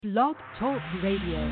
Blog Talk Radio.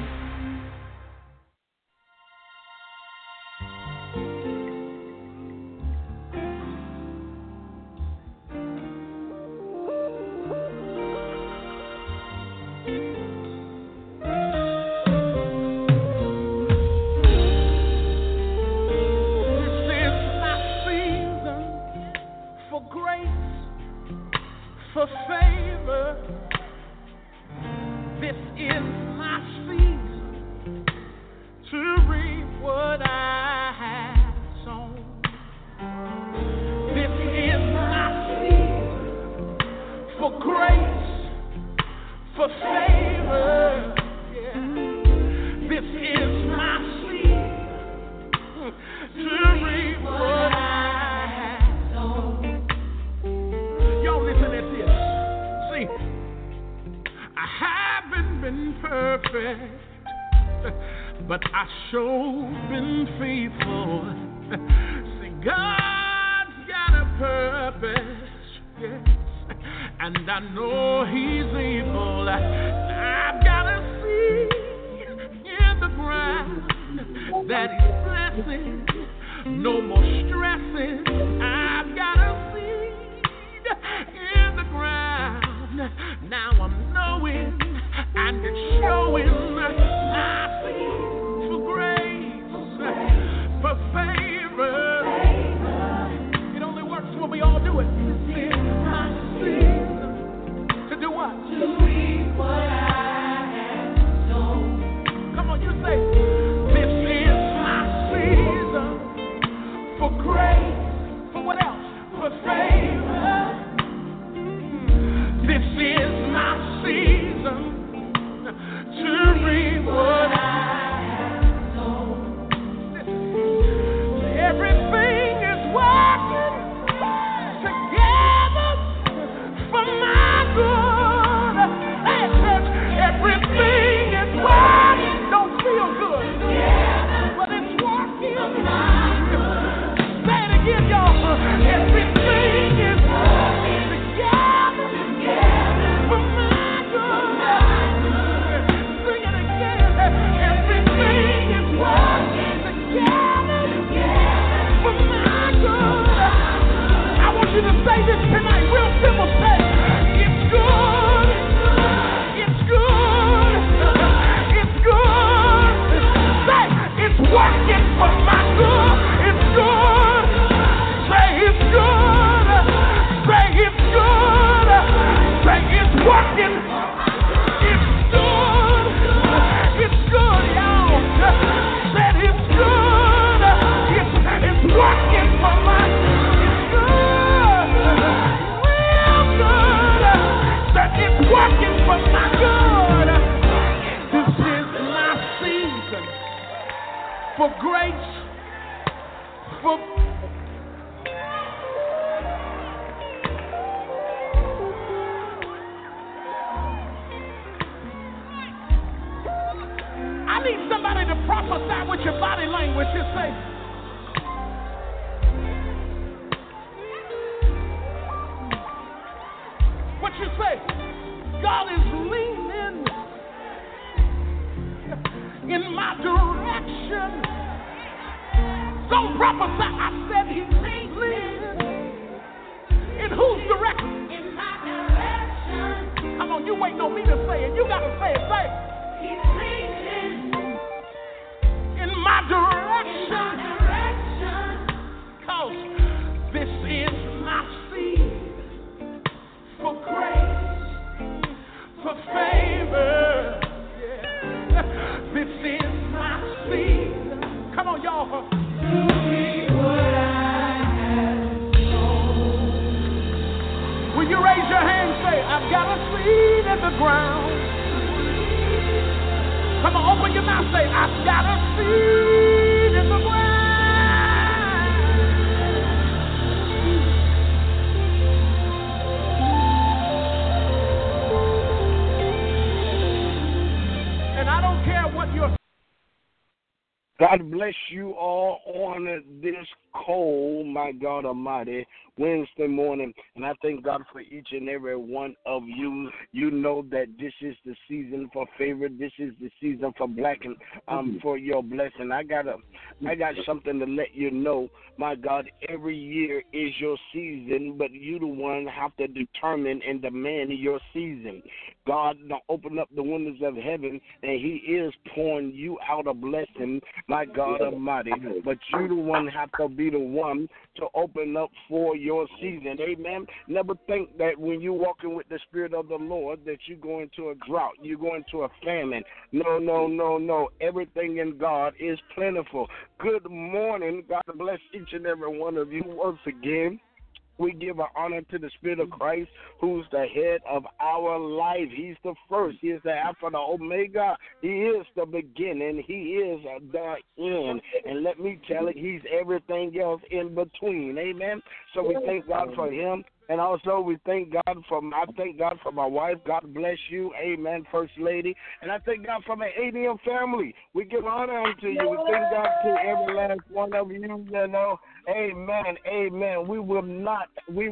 God bless you all on this cold, my God Almighty, Wednesday morning. And I thank God for each and every one of you. You know that this is the season for favor. This is the season for black and for your blessing. I got something to let you know. My God, every year is your season, but you the one have to determine and demand your season. God open up the windows of heaven, and He is pouring you out a blessing, my God Almighty. But you the one have to be the one to open up for your season. Amen. Never think that when you're walking with the Spirit of the Lord that you go into a drought, you go into a famine. No, no, no, no. Everything in God is plentiful. Good morning. God bless each and every one of you once again. We give our honor to the Spirit of Christ, who's the head of our life. He's the first. He is the Alpha, the Omega. He is the beginning. He is the end. And let me tell you, He's everything else in between. Amen. So we thank God for Him. And also I thank God for my wife. God bless you. Amen, First Lady. And I thank God for my ADM family. We give honor unto you. We thank God to every last one of you, you know. Amen. Amen. We will not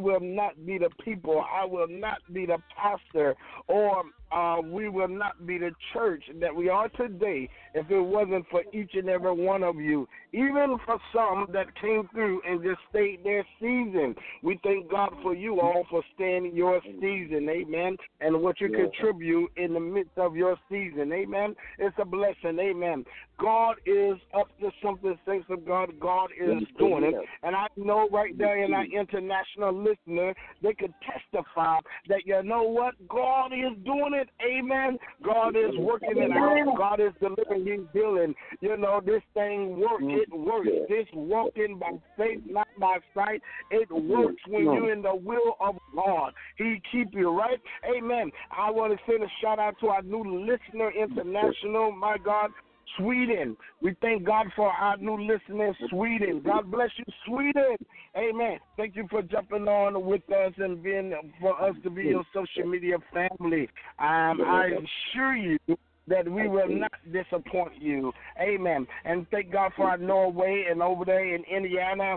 be the people. I will not be the pastor, or we will not be the church that we are today if it wasn't for each and every one of you. Even for some that came through and just stayed their season. We thank God for you all for staying your season. Amen. And what you contribute in the midst of your season. Amen. It's a blessing. Amen. God is up to something, saints of God. God is doing it. And I know right there in our international listener, they could testify that, you know what, God is doing it. Amen. God is working it out. God is delivering. He's healing. You know, this thing works. It works. This walking by faith, not by sight. It works when you're in the will of God. He keep you, right? Amen. I want to send a shout out to our new listener international, my God, Sweden. We thank God for our new listeners, Sweden. God bless you, Sweden. Amen. Thank you for jumping on with us and for us to be your social media family. I assure you that we will not disappoint you. Amen. And thank God for our Norway and over there in Indiana.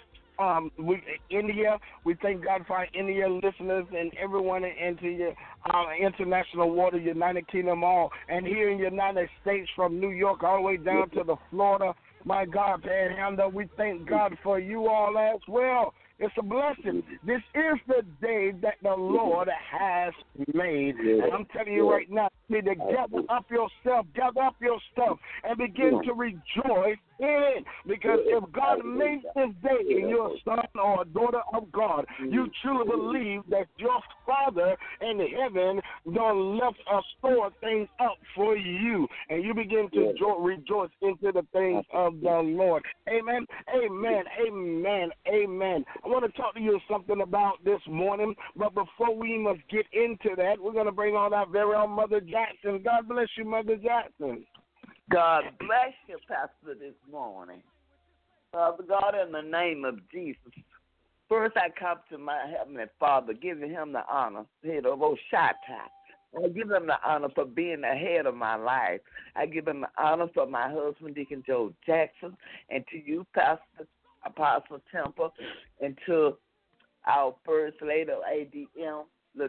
India, we thank God for our India listeners and everyone into international water, United Kingdom, all, and here in the United States from New York all the way down to the Florida, my God, Panhandle, we thank God for you all as well. It's a blessing. This is the day that the Lord has made. And I'm telling you right now, you need to gather up yourself, gather up your stuff, and begin to rejoice in it. Because if God made this day and you're a son or a daughter of God, you truly believe that your Father in heaven done left a store things up for you. And you begin to rejoice into the things of the Lord. Amen, amen, amen, amen. I want to talk to you something about this morning, but before we must get into that, we're going to bring on our very own Mother Jackson. God bless you, Mother Jackson. God bless you, Pastor, this morning. Father God, in the name of Jesus, first I come to my Heavenly Father, giving Him the honor, head of Oshata. I give Him the honor for being the head of my life. I give Him the honor for my husband, Deacon Joe Jackson, and to you, Pastor Apostle Temple, and to our First Lady of ADM,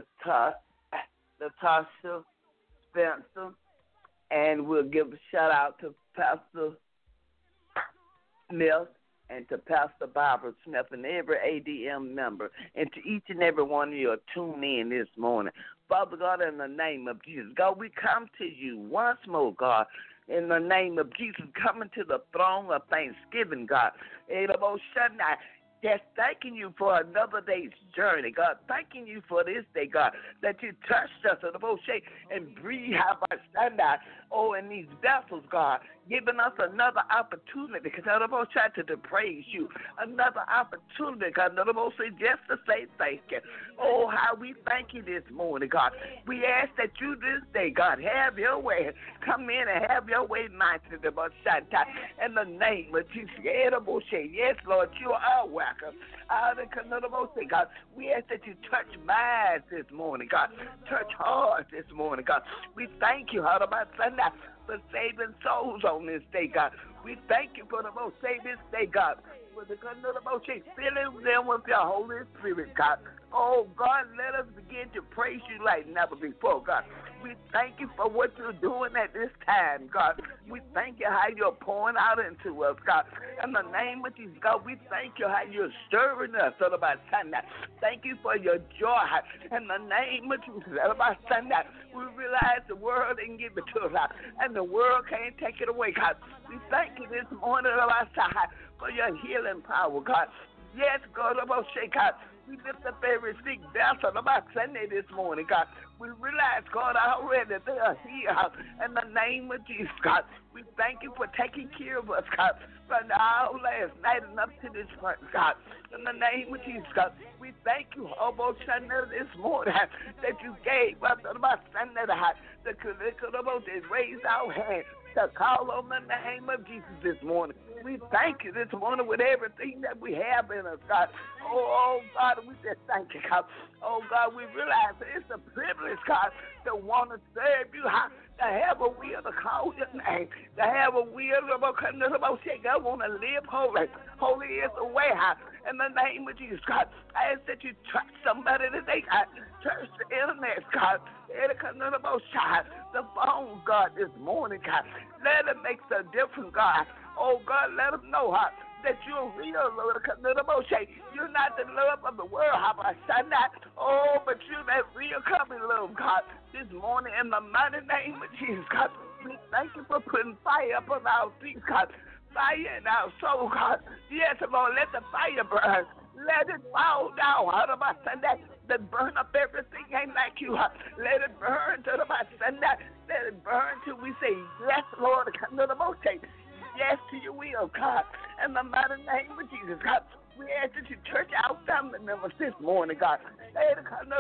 Latasha Spencer, and we'll give a shout out to Pastor Smith and to Pastor Barbara Smith and every ADM member, and to each and every one of you who tune in this morning. Father God, in the name of Jesus, God, we come to you once more, God, in the name of Jesus, coming to the throne of thanksgiving, God. Just thanking you for another day's journey, God. Thanking you for this day, God, that you touched us and breathe out our standard, in these vessels, God, giving us another opportunity, because I'm trying to praise you. Another opportunity, God, just to say thank you. Oh, how we thank you this morning, God. We ask that you this day, God, have your way. Come in and have your way tonight in the name of Jesus. Yes, Lord, you are welcome. God, we ask that you touch minds this morning, God. Touch hearts this morning, God. We thank you, Sunday, for saving souls on this day, God. We thank you for the most saving day, God. For the good of the most filling them with your Holy Spirit, God. Oh, God, let us begin to praise you like never before, God. We thank you for what you're doing at this time, God. We thank you how you're pouring out into us, God. In the name of Jesus, God, we thank you how you're stirring us about Sunday. Thank you for your joy. In the name of Jesus, about Sunday, we realize the world didn't give it to us, and the world can't take it away, God. We thank you this morning about Sunday for your healing power, God. Yes, God, about God. We lift up every sick vessel about Sunday this morning, God. We realize, God, already they are here in the name of Jesus, God. We thank you for taking care of us, God, from our last night and up to this point, God. In the name of Jesus, God, we thank you, about Sunday this morning, that you gave us about Sunday, the curriculum to raise our hand to call on the name of Jesus this morning. We thank you this morning with everything that we have in us, God. Oh, God, we just thank you, God. Oh, God, we realize that it's a privilege, God, to want to serve you, to have a will to call your name, to have a will to God, want to live holy. Holy is the way, in the name of Jesus, God. I ask that you touch somebody today, God. Touch the internet, God. The phone, God, this morning, God. Let it make a difference, God. Oh, God, let them know, that you're real, Lord. You're not the love of the world, oh, but you're that real coming love, God. This morning, in the mighty name of Jesus, God, we thank you for putting fire up on our feet, God. Fire in our soul, God. Yes, Lord, let the fire burn. Let it fall down out of our Sunday. That burn up everything ain't like you. Let it burn to the Sunday. Let it burn till we say, yes, Lord, come to the most. Yes to your will, God. In the mighty name of Jesus, God. We ask that you church our family members this morning, God. Save,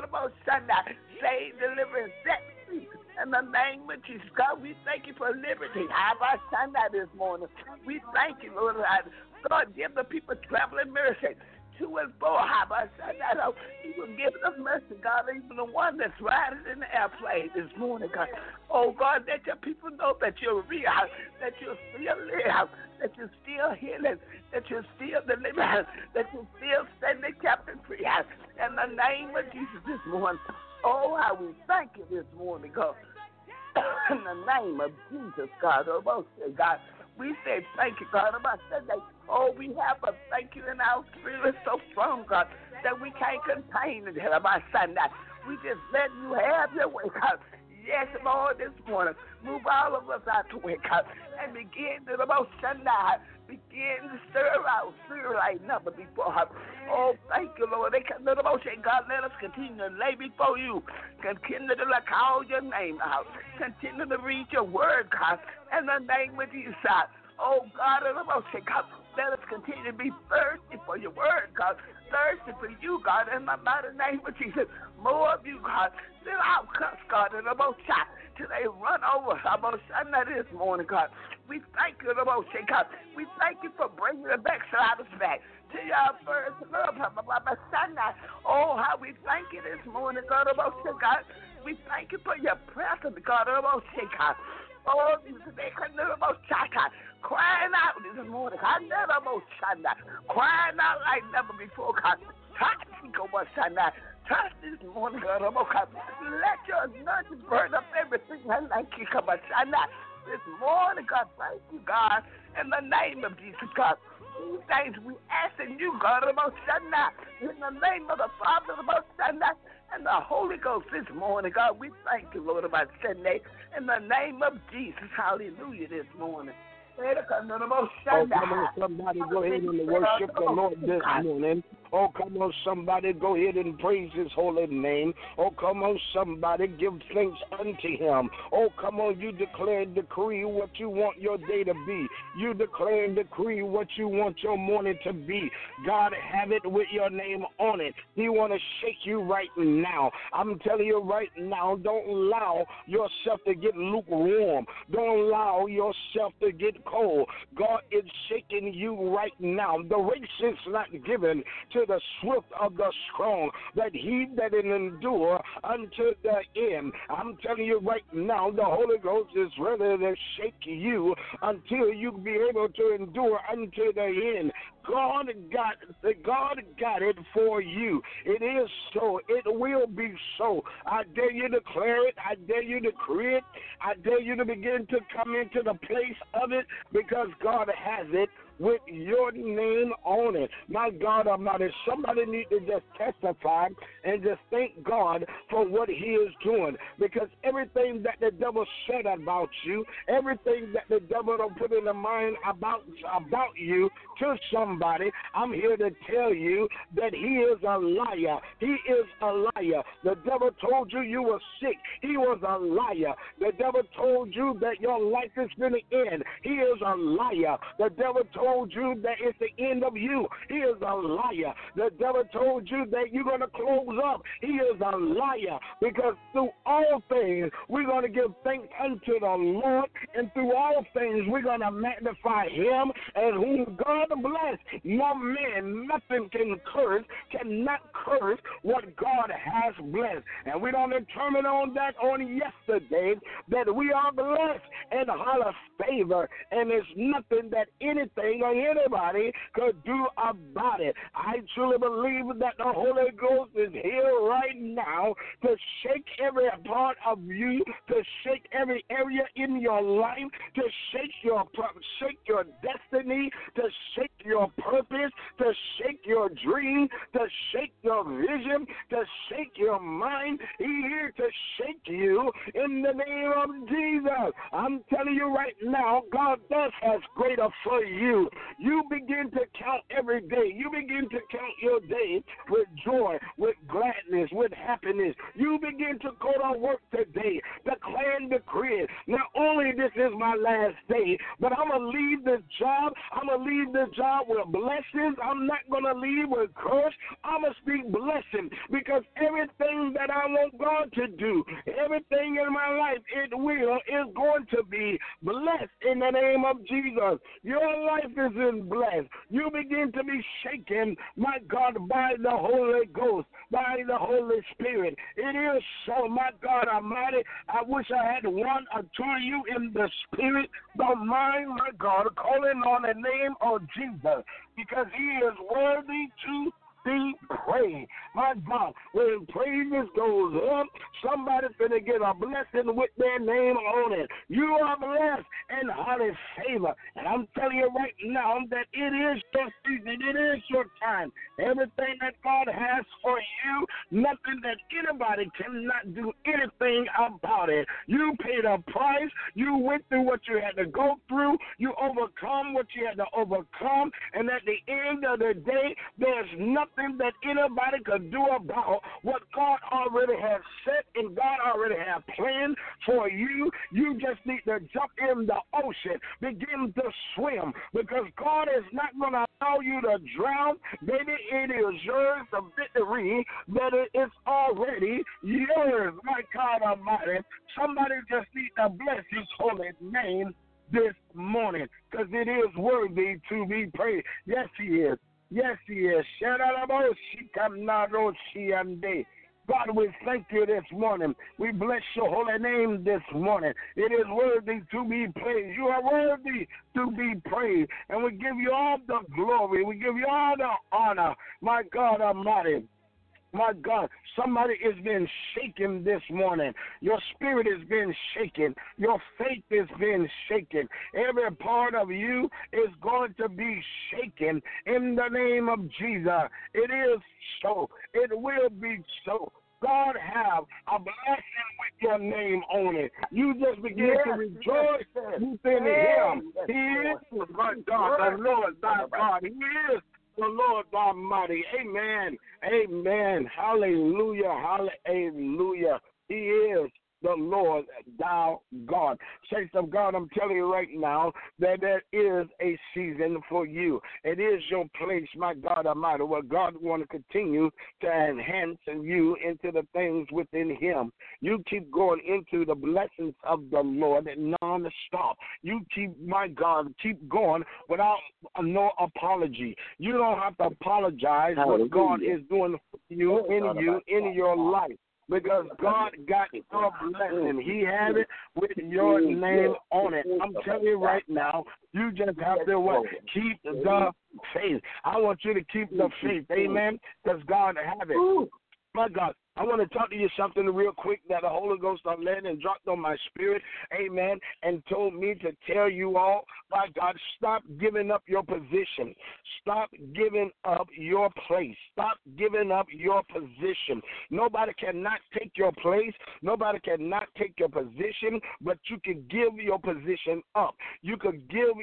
deliver, and set free. In the name of Jesus, God, we thank you for liberty. How about Sunday this morning? We thank you, Lord. God, give the people traveling mercy. 2 and 4, how about Sunday? You will give us mercy, God, even the one that's riding in the airplane this morning, God. Oh, God, let your people know that you're real, that you're still live, that you're still healing, that you're still delivering, that you're still setting the captain free. In the name of Jesus this morning. Oh, how we thank you this morning, God. In the name of Jesus, God. Oh, God. We say thank you, God. About Sunday. Oh, we have a thank you in our spirit so strong, God, that we can't contain it about Sunday. We just let you have your way, God. Yes, Lord, this morning. Move all of us out the way, God, and begin to about Sunday. Begin to stir our spirit like never before. Oh, thank you, Lord. They can let about say, God, let us continue to lay before you. Continue to call your name out. Continue to read your word, God, in the name of Jesus. Oh, God, let us continue to be thirsty for your word, God. Thirsty for you, God, in the mighty name of Jesus. More of you, God. Fill our cups, God, in the most shot till they run over. This morning, God. We thank you, God. We thank you for bringing the backsliders back to your first love. Oh, how we thank you this morning, God. We thank you for your presence, God. Oh, they can never crying out this morning. Crying out like never before, God. Touch this morning, God. Let your anointing burn up everything like you come this morning, God. Thank you, God. In the name of Jesus, God. These things we asking you, God, about Sunday. In the name of the Father, about Sunday, and the Holy Ghost this morning, God. We thank you, Lord, about Sunday. In the name of Jesus, hallelujah, this morning. Oh, come on, somebody, go ahead and worship the Lord this morning. Oh, come on, somebody, go ahead and praise his holy name. Oh, come on, somebody, give thanks unto him. Oh, come on, you declare and decree what you want your day to be. You declare and decree what you want your morning to be. God have it with your name on it. He want to shake you right now. I'm telling you right now, don't allow yourself to get lukewarm. Don't allow yourself to get cold. God is shaking you right now. The race is not given to to the swift of the strong, that he that endure unto the end. I'm telling you right now, the Holy Ghost is ready to shake you until you be able to endure unto the end. God got it for you. It is so. It will be so. I dare you to declare it. I dare you to decree it. I dare you to begin to come into the place of it, because God has it with your name on it. My God Almighty, somebody need to just testify and just thank God for what he is doing, because everything that the devil said about you, everything that the devil don't put in the mind about you to somebody, I'm here to tell you that he is a liar. He is a liar. The devil told you you were sick. He was a liar. The devil told you that your life is going to end. He is a liar. The devil told you that it's the end of you. He is a liar. The devil told you that you're going to close up. He is a liar, because through all things we're going to give thanks unto the Lord, and through all things we're going to magnify him, and whom God bless. No man, nothing cannot curse what God has blessed. And we don't determine on that on yesterday that we are blessed and highly favored, and there's nothing that anything or anybody could do about it. I truly believe that the Holy Ghost is here right now to shake every part of you, to shake every area in your life, to shake your destiny, to shake your purpose, to shake your dream, to shake your vision, to shake your mind. He's here to shake you in the name of Jesus. I'm telling you right now, God does has greater for you. You begin to count every day. You begin to count your day with joy, with gladness, with happiness. You begin to go to work today, declare and decree. Not only this is my last day, but I'm going to leave this job. I'm going to leave this job with blessings. I'm not going to leave with curse. I'm going to speak blessing, because everything that I want God to do, everything in my life, is going to be blessed in the name of Jesus. Your life is blessed. You begin to be shaken, my God, by the Holy Ghost, by the Holy Spirit. It is so, my God Almighty. I wish I had one or two of you in the Spirit. Don't mind, my God, calling on the name of Jesus, because he is worthy to be praised. My God, when praises goes up, somebody's going to get a blessing with their name on it. You are blessed and highly favored. And I'm telling you right now that it is your season. It is your time. Everything that God has for you, nothing that anybody cannot do anything about it. You paid a price. You went through what you had to go through. You overcome what you had to overcome. And at the end of the day, there's nothing that anybody could do about what God already has set and God already has planned for you. You just need to jump in the ocean, begin to swim, because God is not going to allow you to drown. Baby, it is yours, the victory, that it is already yours. My God Almighty, somebody just needs to bless his holy name this morning, because it is worthy to be praised. Yes, he is. Yes, he is. God, we thank you this morning. We bless your holy name this morning. It is worthy to be praised. You are worthy to be praised. And we give you all the glory. We give you all the honor, my God Almighty. My God, somebody is being shaken this morning. Your spirit is being shaken. Your faith is being shaken. Every part of you is going to be shaken in the name of Jesus. It is so. It will be so. God have a blessing with your name on it. You just begin to rejoice in him. He is, my God, the Lord thy God. He is the Lord Almighty. Amen. Amen. Hallelujah. Hallelujah. He is the Lord thou God. God. Saints of God, I'm telling you right now that there is a season for you. It is your place, my God Almighty, where God want to continue to enhance you into the things within Him. You keep going into the blessings of the Lord non-stop. You keep, my God, keep going without no apology. You don't have to apologize what God is doing for you, in your life. Because God got your blessing. He had it with your name on it. I'm telling you right now, you just have to what? Keep the faith. I want you to keep the faith. Amen? Because God has it. My God, I want to talk to you something real quick that the Holy Ghost led and dropped on my spirit, amen, and told me to tell you all, my God, stop giving up your position. Stop giving up your place. Stop giving up your position. Nobody cannot take your place. Nobody cannot take your position, but you can give your position up. You could give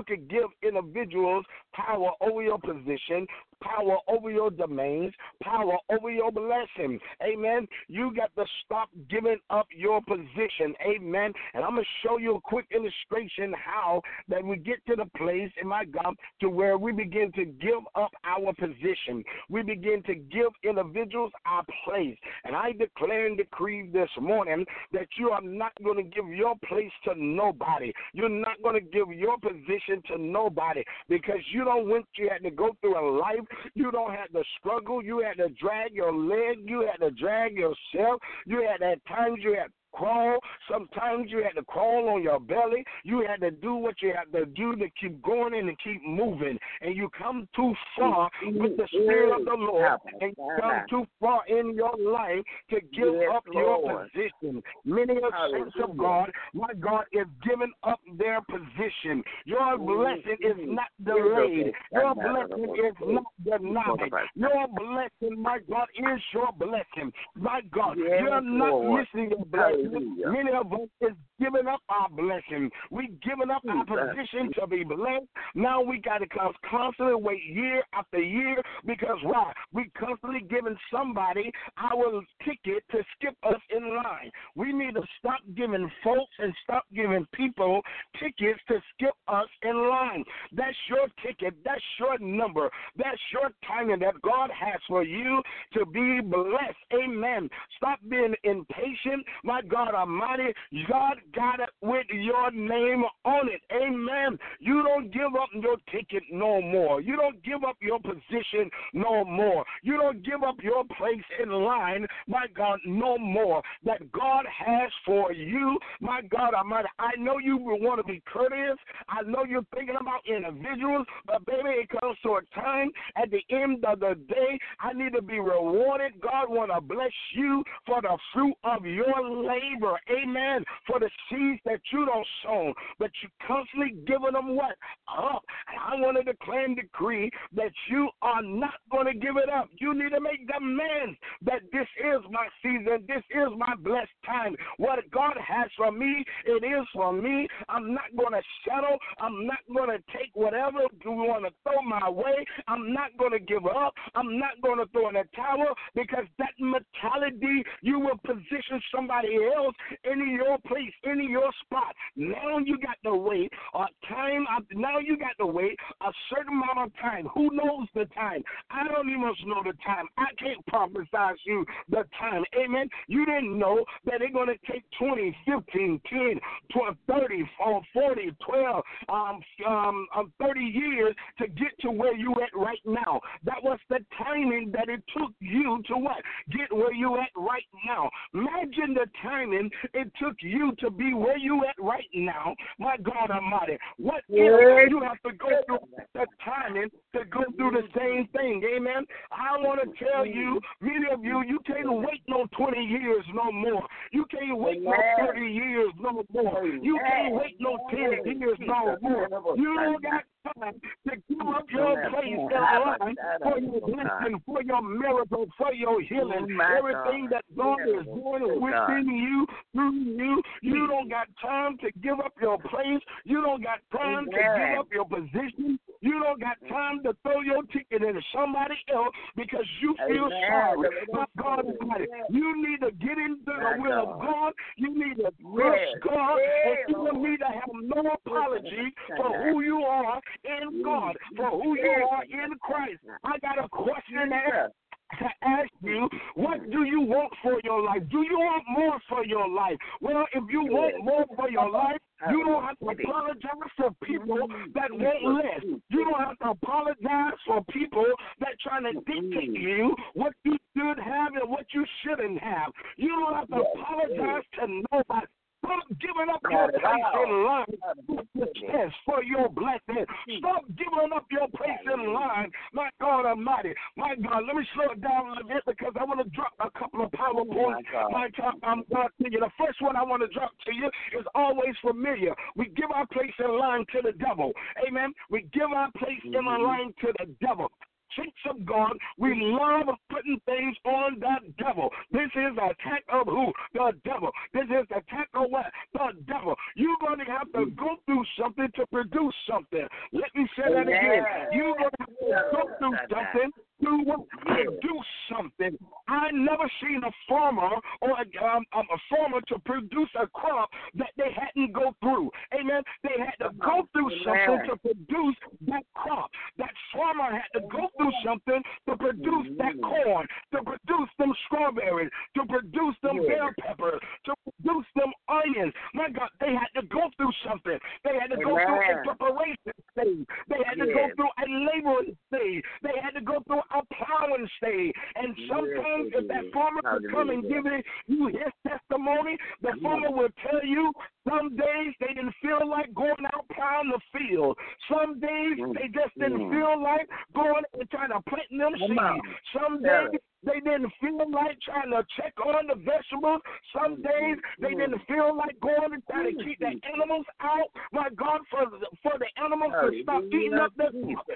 individuals power over your position, power over your domains, power over your blessing. Amen. You got to stop giving up your position. Amen. And I'm going to show you a quick illustration how that we get to the place, my God, to where we begin to give up our position. We begin to give individuals our place. And I declare and decree this morning that you are not going to give your place to nobody. You're not going to give your position to nobody because you had to go through a life. You don't have to struggle. You had to drag your leg. You had to drag yourself. You had at times you had crawl. Sometimes you had to crawl on your belly. You had to do what you had to do to keep going and to keep moving. And you come too far with the Spirit of the Lord, and you come too far in your life to give up your position. Many of the saints of God, my God, is giving up their position. Your blessing is not delayed. Your blessing is not denied. Your blessing, my God, is your blessing. My God, you're not missing your blessing. Many of us is giving up our blessing. We giving up our position to be blessed. Now we got to constantly wait year after year because why? We constantly giving somebody our ticket to skip us in line. We need to stop giving folks and stop giving people tickets to skip us in line. That's your ticket. That's your number. That's your timing that God has for you to be blessed. Amen. Stop being impatient. My God Almighty, God got it with your name on it. Amen. You don't give up your ticket no more. You don't give up your position no more. You don't give up your place in line, my God, no more. That God has for you, my God Almighty. I know you want to be courteous. I know you're thinking about individuals, but baby, it comes to a time at the end of the day, I need to be rewarded. God want to bless you for the fruit of your labor. Amen. For the seeds that you don't sow, but you constantly giving them what? Up. And I want to declare and decree that you are not going to give it up. You need to make demands that this is my season. This is my blessed time. What God has for me, it is for me. I'm not going to settle. I'm not going to take whatever you want to throw my way. I'm not going to give up. I'm not going to throw in a towel because that mentality, you will position somebody else in your place, in your spot. Now you got to wait a time. Now you got to wait a certain amount of time. Who knows the time? I don't even know the time. I can't prophesy you the time. Amen. You didn't know that it's going to take 20, 15, 10, 12, 30, 40, 12, 30 years to get to where you at right now. That was the timing that it took you to what? Get where you at right now. Imagine the timing it took you to be where you at right now. My God Almighty. What if you have to go through the timing to go through the same thing? Amen. I want to tell you, many of you, you can't wait no 20 years no more. You can't wait no 30 years no more. You can't wait no 10 years no more. You don't got time to give up your place in line for your blessing, for your miracle, for your healing. Everything that God is doing within you, through you, you don't got time to give up your place. You don't got time to give up your position. You You don't got time to throw your ticket into somebody else because you feel sorry. My God Almighty, you need to get into the will of God. You need to trust God, and you need to have no apology for who you are in God, for who you are in Christ. I got a question there to ask you, what do you want for your life? Do you want more for your life? Well, if you want more for your life, you don't have to apologize for people that want less. You don't have to apologize for people that trying to dictate to you what you should have and what you shouldn't have. You don't have to apologize to nobody. Stop giving up your place in line for your blessing. Stop giving up your place in line, my God Almighty. My God, let me slow it down a little bit because I want to drop a couple of power points. I'm going to you. The first one I want to drop to you is always familiar. We give our place in line to the devil. Amen. We give our place in line to the devil. Saints of God, we love putting things on the devil. This is an attack of who? The devil. This is an attack of what? The devil. You're going to have to go through something to produce something. Let me say that again. You're going to have to go through something to produce something. I never seen a farmer or a farmer to produce a crop that they hadn't go through. Amen. They had to go through something to produce that crop. That farmer had to go through something to produce that corn, to produce them strawberries, to produce them bell peppers, to produce them onions. My God, they had to go through something. They had to go through a preparation stage. They had to go through a laboring stage. They had to go through a plowing stage. And sometimes if that farmer could come and give you his testimony, the farmer will tell you some days they didn't feel like going out plowing the field. Some days they just didn't feel like going and trying to plant them seeds. Some days they didn't feel like trying to check on the vegetables. Some days they didn't feel like going and trying to keep the animals out. My God, for the animals to stop eating up the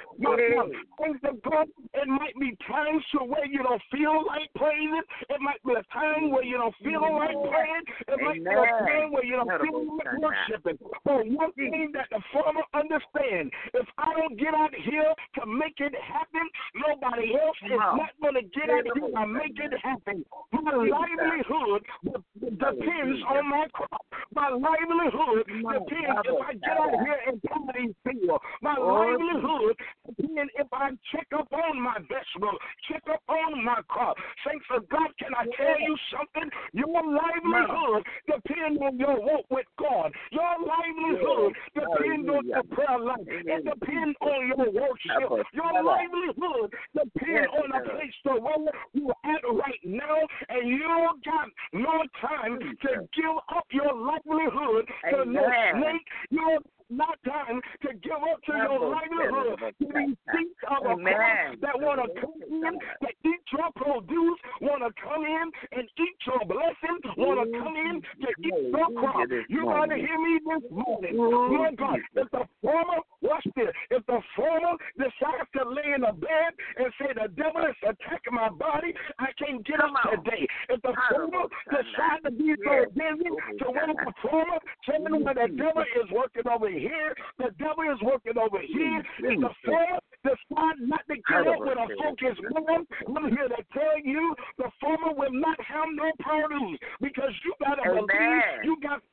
things of God. It might be times to where you don't feel like playing it. It might be a time where you don't feel like playing. It might be a time where you don't feel like worshiping. But one thing that the farmer understands, if I don't get out here to make it happen, nobody else is not going to get out here to make it happen. My livelihood depends on my crop. My livelihood depends if I get out here and plant these fields. My livelihood depends if I check up on my vegetables, check up on my crop. Saints of God, can I tell you something? Your livelihood depends on your walk with God. Your livelihood depends on your prayer life. It depends on your worship. Your livelihood depends on the place to where you're at right now, and you got no time to give up your livelihood to no snake. You're not time to give up to your livelihood to these things of a crop that want to come in, that eat your produce, want to come in and eat your blessing, want to come in to eat your crop. You got to hear me this morning. My God, if the farmer, watch this, if the farmer decides to lay in a bed and say the devil is attacking my body, I can't get up today. If the farmer decides to be so busy to win the farmer, telling where the devil is working over here, the devil is working over here, if the farmer decide not to get up with a focus on, I'm here to tell you, the farmer will not have no produce because you got to believe you got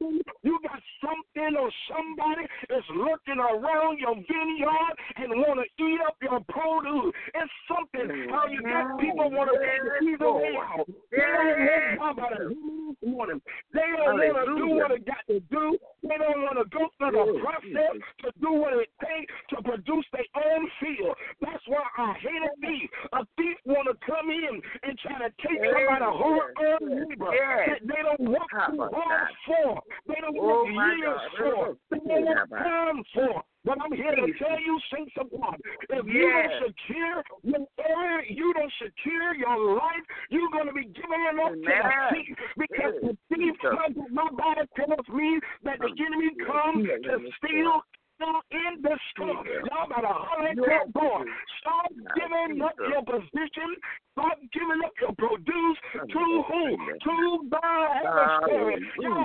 something or somebody is lurking around your vineyard and want to eat up your produce. It's something how you got people want to take the season way out. They don't want to morning. They don't want to do what it got to do. They don't want to go through the process to do what it takes to produce their own field. That's why I hate a thief. A thief want to come in and try to take somebody whole neighbor that they don't work too hard for. They don't work years for. They don't work time for. But I'm here to tell you, saints of God, if you don't secure your area, you don't secure your life, you're going to be giving it up to the thief. Because the thief, my Bible tells me that the enemy comes to steal, still in the store. Y'all better holler at your boy. Stop giving up your position. Stop giving up your produce to who? To the adversary.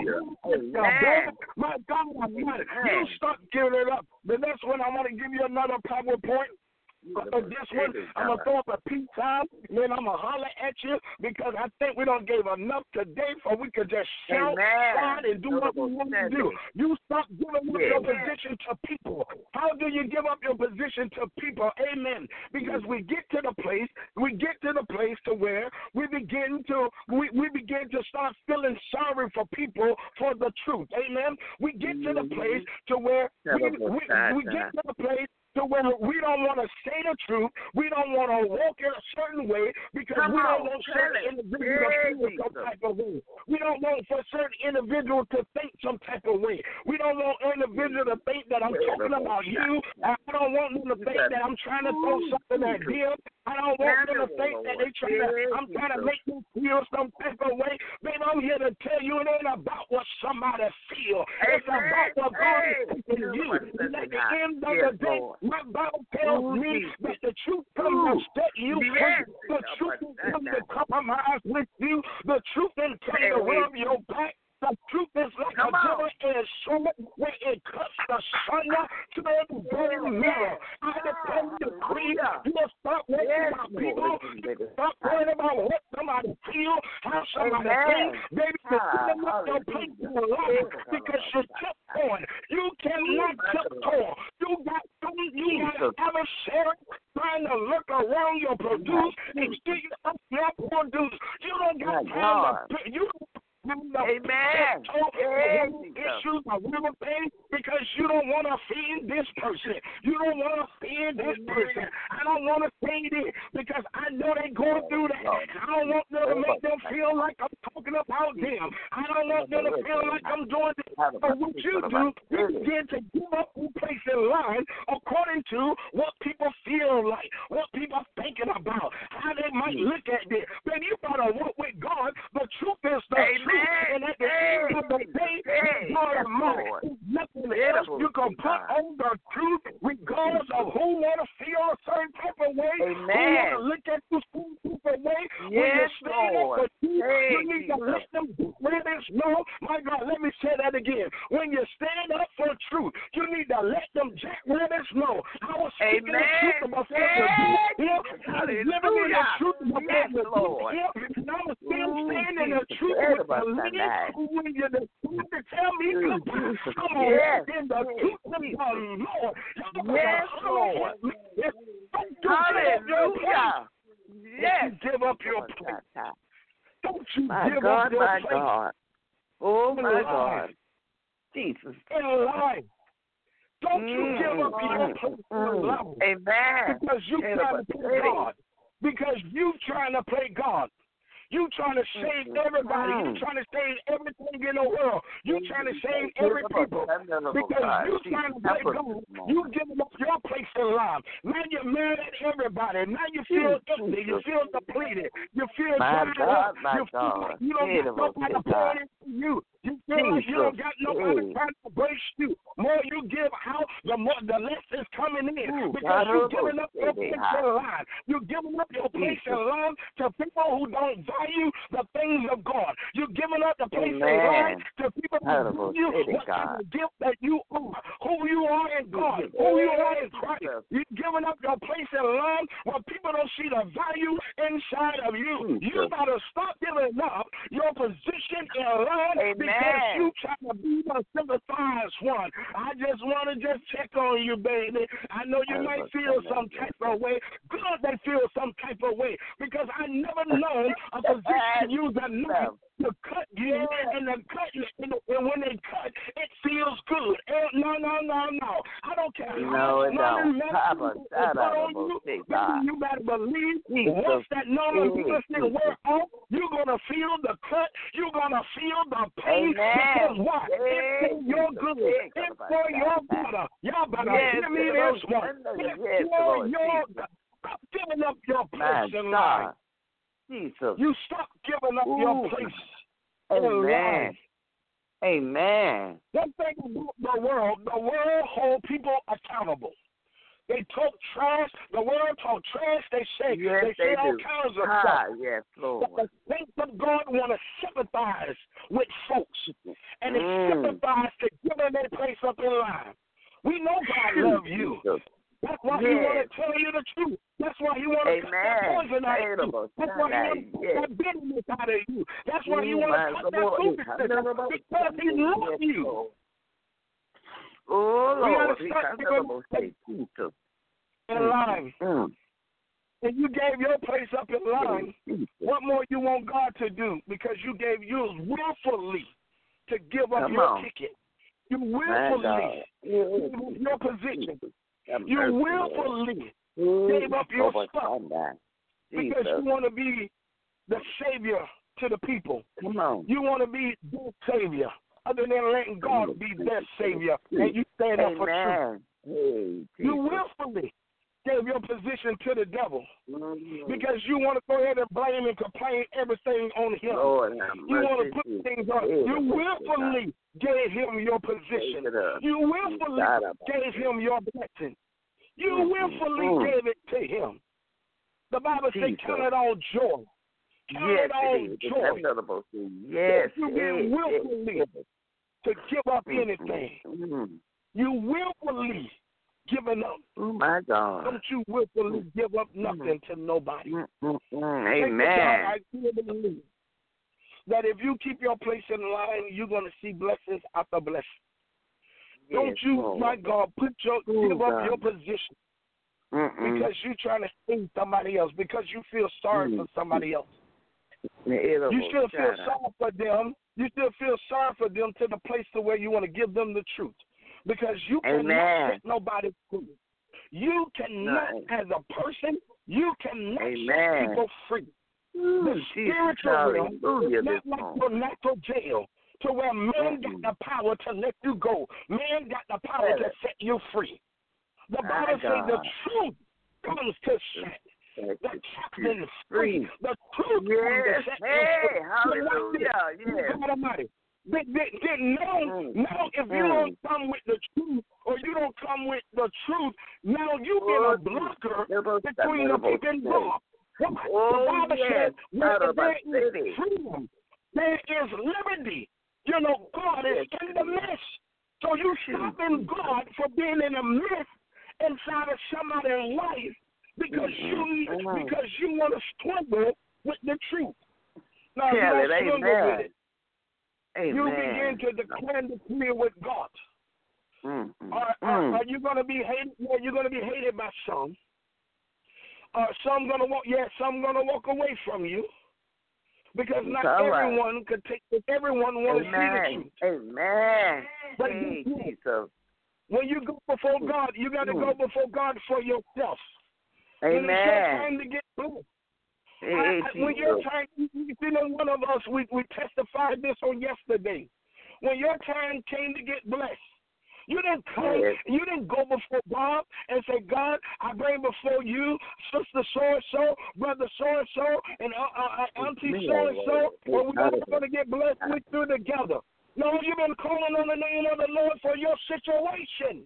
My God, you stop giving it up. The next one, I want to give you another PowerPoint. This one, I'm going to throw up a peak time, and then I'm going to holler at you because I think we don't give enough today for we could just shout God and do what we want to do. You stop giving up your position to people. How do you give up your position to people? Amen. Because we get to the place to where we begin to start feeling sorry for people for the truth. Amen. We get to the place to where we get to the place to where we don't want to say the truth, we don't want to walk in a certain way because we don't want certain individuals to feel some type of way. We don't want for certain individuals to think some type of way. We don't want individuals to think that I'm talking about you. I don't want them to think that I'm trying to throw something at them. I don't want them to think that I'm trying to make them feel some type of way. Baby, I'm here to tell you it ain't about what somebody feel. It's about what God is thinking you. And at the end of the day, my Bible tells me that the truth comes to set you free. The truth comes to compromise with you. The truth can come to rub your back. The truth is like a double-edged sword where it cuts the sunder to the very marrow. I declare and decree you'll stop worrying about people. Stop worrying about what somebody feel, how somebody think. Baby, you're not your place in life because you kept on. You cannot tiptoe. You got adversary trying to look around your produce and see your produce. You don't got time to Amen. Issues of real thing because you don't want to feed this person. You don't want to feed this person. I don't want to feed it because I know they're going through that. I don't want them to make them feel like I'm talking about them. I don't want them to feel like I'm doing this. But what you do, you begin to give up and place in line according to what people feel like, what people are thinking about, how they might look at this. But you got to work with God. The truth is the truth. And at the end of the day, God Almighty, nothing else you can put on the truth, regardless of who want to feel a certain type of way, who want to look at you some type of way. When you stand up for truth, you need to let them really know. My God, let me say that again. When you stand up for truth, you need to let them jack rabbits know. I was speaking the truth before the deal. I was living in the truth before the deal. And I was still standing in the truth with the when you decide to tell me goodbye, come on, in the truth of the Lord. Yes, Lord. Hallelujah. Yes. Give up your place. Don't you give God, up your my place. God. Oh, my God. Jesus. In life. Don't you give up your place in life. Amen. Because you trying to play God. Because you trying to play God. You trying to save everybody. You trying to save everything in the world. You trying to save every people. Because you trying to play God. You giving up your place in line. Now you're mad at everybody. Now you feel empty. You feel depleted. You feel tired up. You feel like you don't got nobody pouring into you. You feel like you don't got nobody trying to brace you. More you give out, the less is coming in. Because you're giving up your place in line. You're giving up your place in line to people who don't value the things of God. You're giving up the place in line to people who value what kind of gift that you are, who you are in God, who you are in Christ. You're giving up your place in line where people don't see the value inside of you. You got to stop giving up your position in line because you trying to be the sympathized one. I just want to check on you, baby. I know you might feel some type of way. Good they feel some type of way because I never known a physician use a knife to cut you and when they cut, it feels good. No. I don't care. No, it don't. You better believe once that non-existent wear off, you're going to feel the cut. You're going to feel the pain. Because why? It's for your good. It's for your better. Y'all better hear me this one. It's for your good. Stop giving up your place in life. Jesus. You stop giving up your place in life. Amen. One thing about the world hold people accountable. They talk trash. The world talk trash. They say all kinds of stuff. Yes, Lord. But the saints of God want to sympathize with folks, and they sympathize to give them their place up in line. We know God loves you. That's why He want to tell you the truth. That's why He want to cut that poison out of you. That's why He want to cut that bitterness out of you. That's why He want to cut that foolishness, because He loves you. Oh, Lord. We got to start in line. And you gave your place up in line. What more you want God to do? Because you gave yours willfully to give up your ticket. You willfully gave up your position. You willfully gave up your stuff because you want to be the savior to the people. You want to be their savior, other than letting God be their savior, and you stand up for truth. You willfully gave your position to the devil because you want to go ahead and blame and complain everything on him. You want to put things on. You willfully gave him your position. You willfully gave him your blessing. You willfully gave it to him. The Bible says, count it all joy. Count it all joy. Yes, you will willfully to give up anything. You willfully giving up. Oh, my God. Don't you willfully give up nothing to nobody. Amen. I feel believe that if you keep your place in line, you're going to see blessings after blessings. Don't you, my God, give up your position because you're trying to save somebody else, because you feel sorry for somebody else. You still feel sorry for them. You still feel sorry for them to the place to where you want to give them the truth. Because you cannot set nobody free. You cannot, as a person, you cannot set people free. The spiritual realm is not like your natural jail, to where man got the power to let you go. Man got the power to set you free. The Bible says the truth comes to set the captain free. The truth comes to set you free. Hallelujah. God Almighty. Now, if you don't come with the truth, or you don't come with the truth, now you get a blocker between the people and God. The Bible says, where there is freedom, there is liberty. You know, God is in the midst. So you stopping God for being in the midst inside of somebody's life because you want to struggle with the truth. Now, you don't struggle with it. You begin to declare and declare with God. Are you going to be hated? Yeah, you're going to be hated by some. Some going to walk. Yeah, some going to walk away from you because not everyone could take. Everyone wants to see the truth. Amen. But when you go before God, you got to go before God for yourself. Amen. When it's your time to get blessed. When your time, one of us, we testified this on yesterday. When your time came to get blessed, you didn't come, you didn't go before God and say, God, I bring before you sister so-and-so, brother so-and-so, and auntie so-and-so, or we're going to get blessed with you together. No, you've been calling on the name of the Lord for your situation.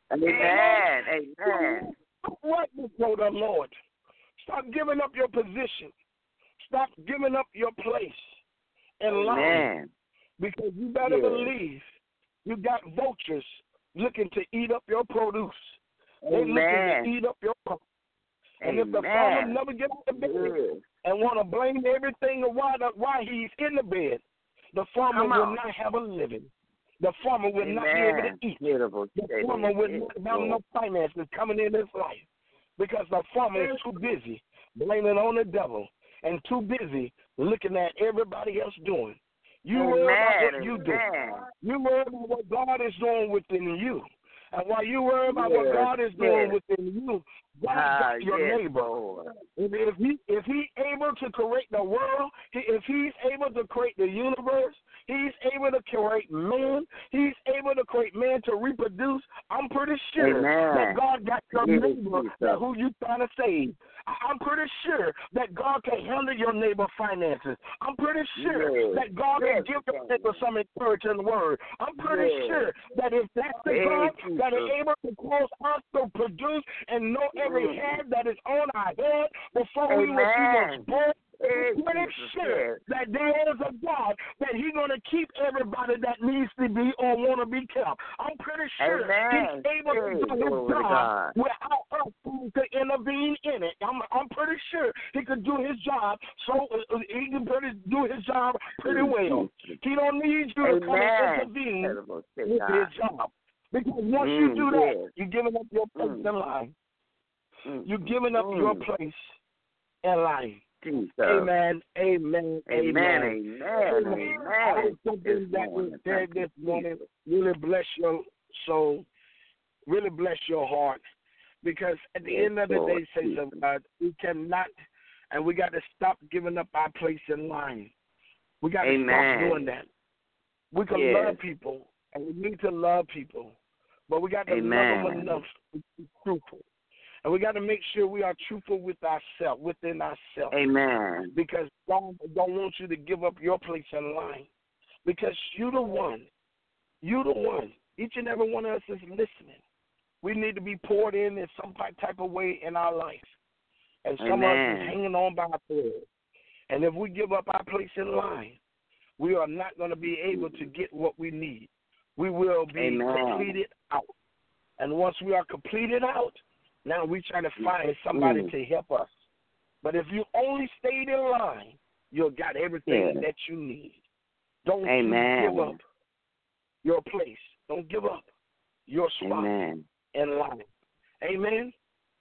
Amen. Right before the Lord. Stop giving up your position. Stop giving up your place in line. Because you better believe you got vultures looking to eat up your produce. They're looking to eat up your produce. And if the farmer never gets out of bed and want to blame everything of why he's in the bed, the farmer will not have a living. The farmer will not be able to eat. The farmer will not have no finances coming in his life. Because the farmer is too busy blaming on the devil and too busy looking at everybody else doing. You worry about what you do. You worry about what God is doing within you. And while you worry about what God is doing within you, God got your neighbor. If he's able to create the world, if he's able to create the universe, he's able to create man, he's able to create man to reproduce, I'm pretty sure that God got your neighbor who you trying to save. I'm pretty sure that God can handle your neighbor's finances. I'm pretty sure that God can give your neighbor some encouraging word. I'm pretty sure that if that's the God that is able to cause us to produce and know every hair that is on our head before we was even born, I'm pretty sure that there is a God that He's going to keep everybody that needs to be or want to be kept. I'm pretty sure He's able to do His job without us to intervene in it. I'm pretty sure He could do His job, so He can do His job pretty well. He don't need you to come and intervene with His job. Because once you do that, you're giving up your place in life. You're giving up your place in life. Jesus. Amen. Amen. Amen. Amen. I hope something that was said this morning really bless your soul, really bless your heart. Because at the end of the day, saints of God, we cannot, and we got to stop giving up our place in line. We got to stop doing that. We can love people, and we need to love people, but we got to love them enough to be truthful. And we got to make sure we are truthful with ourselves, within ourselves. Amen. Because God don't want you to give up your place in line. Because you're the one. You're the one. Each and every one of us is listening. We need to be poured in some type of way in our life. And some of us is hanging on by a thread. And if we give up our place in line, we are not going to be able to get what we need. We will be completed out. And once we are completed out, now we try to find somebody to help us. But if you only stayed in line, you'll got everything that you need. Don't give up your place. Don't give up your spot in line. Amen?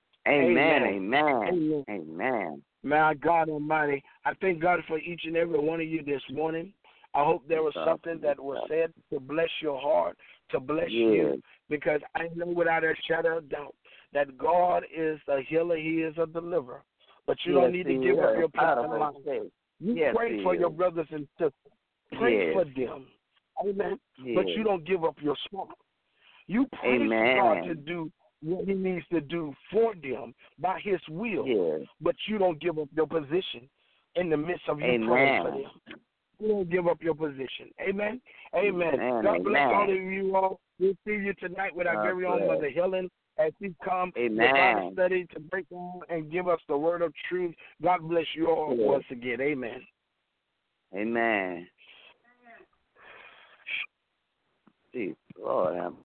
Amen. My God Almighty, I thank God for each and every one of you this morning. I hope there was something that was said to bless your heart, to bless you, because I know without a shadow of doubt that God is a healer, He is a deliverer. But you don't need to give up your place in line. You pray for your brothers and sisters. Pray for them. Amen. But you don't give up your spot. You pray for God to do what He needs to do for them by His will. But you don't give up your position in the midst of you praying for them. You don't give up your position. Amen. God bless all of you all. We'll see you tonight with our very own Mother Helen as she comes to Bible study to break down and give us the word of truth. God bless you all once again. Amen. Jeez, Lord.